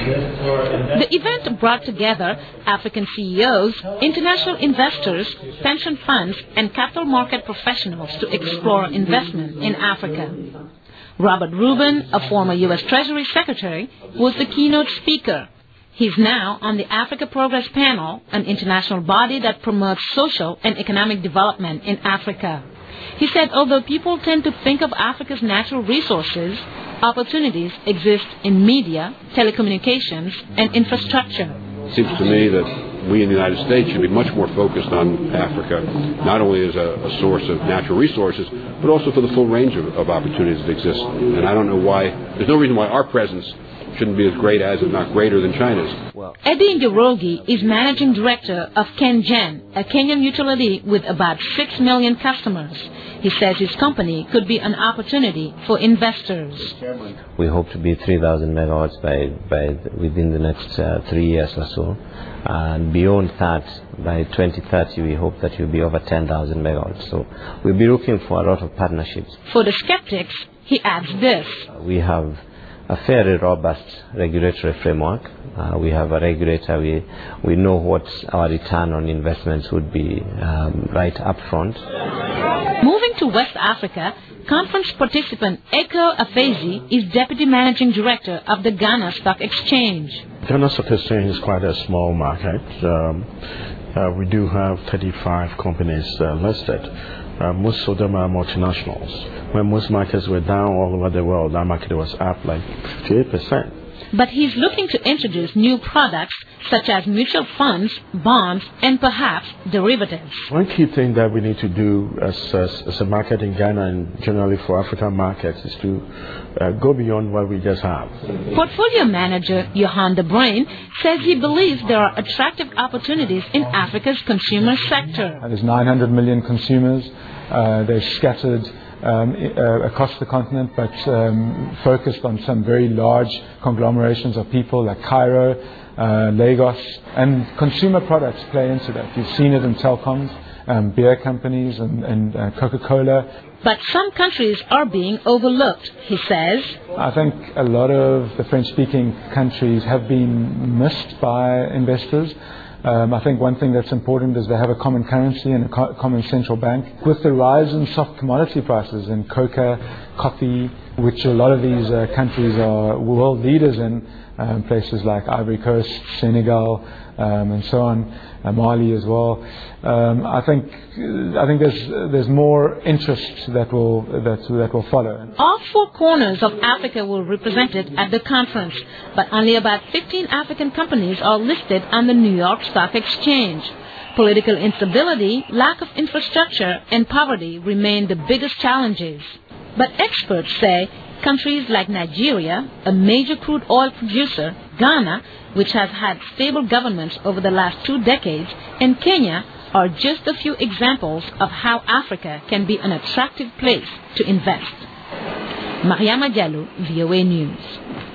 The event brought together African CEOs, international investors, pension funds, and capital market professionals to explore investment in Africa. Robert Rubin, a former U.S. Treasury Secretary, was the keynote speaker. He's now on the Africa Progress Panel, an international body that promotes social and economic development in Africa. He said although people tend to think of Africa's natural resources, opportunities exist in media, telecommunications, and infrastructure. It seems to me that we in the United States should be much more focused on Africa, not only as a source of natural resources, but also for the full range of opportunities that exist. And I don't know why, there's no reason why our presence shouldn't be as great as, if not greater than China's. Eddie Njoroge is managing director of KenGen, a Kenyan utility with about 6 million customers. He says his company could be an opportunity for investors. We hope to be 3,000 megawatts within the next 3 years or so. And beyond that, by 2030, we hope that we'll be over 10,000 megawatts. So we'll be looking for a lot of partnerships. For the skeptics, he adds this. We have a fairly robust regulatory framework. We have a regulator. We know what our return on investments would be right up front. Moving to West Africa, conference participant Eko Afezi is Deputy Managing Director of the Ghana Stock Exchange. Ghana Stock Exchange is quite a small market. We do have 35 companies listed. Most of them are multinationals. When most markets were down all over the world, our market was up like 58%. But he's looking to introduce new products such as mutual funds, bonds, and perhaps derivatives. One key thing that we need to do as a market in Ghana and generally for African markets is to go beyond what we just have. Portfolio manager Johan de Bruin says he believes there are attractive opportunities in Africa's consumer sector. There's 900 million consumers. They're scattered across the continent, but focused on some very large conglomerations of people like Cairo, Lagos, and consumer products play into that. You've seen it in telecoms, beer companies, and Coca-Cola. But some countries are being overlooked, he says. I think a lot of the French-speaking countries have been missed by investors. I think one thing that's important is they have a common currency and a common central bank. With the rise in soft commodity prices in cocoa, coffee, which a lot of these countries are world leaders in, places like Ivory Coast, Senegal, and so on, Mali as well. I think there's more interest that will follow. All 4 corners of Africa were represented at the conference, but only about 15 African companies are listed on the New York Stock Exchange. Political instability, lack of infrastructure, and poverty remain the biggest challenges. But experts say countries like Nigeria, a major crude oil producer, Ghana, which has had stable governments over the last 2 decades, and Kenya are just a few examples of how Africa can be an attractive place to invest. Mariama Diallo, VOA News.